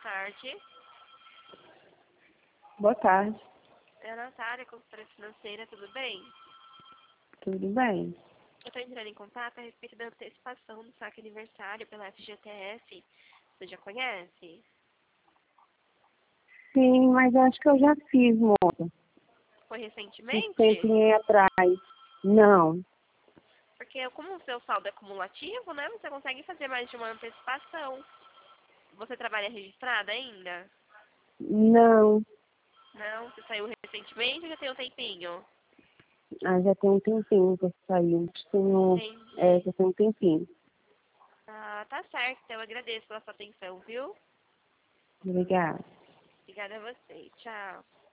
tarde. Boa tarde. É a Natália, consultora financeira, tudo bem? Tudo bem? Eu estou entrando em contato a respeito da antecipação do saque aniversário pela FGTS. Você já conhece? Sim, mas eu acho que eu já fiz, moça. Foi Um recentemente? tempinho atrás. Não, Porque como o seu saldo é cumulativo, né? Você consegue fazer mais de uma antecipação. Você trabalha registrada ainda? não. Não? Você saiu recentemente ou já tem um tempinho? Ah, já tem um tempinho que eu saí. Entendi. Já tem um tempinho. Ah, tá certo. Então eu agradeço pela sua atenção, viu? Obrigada. Obrigada a você. Tchau.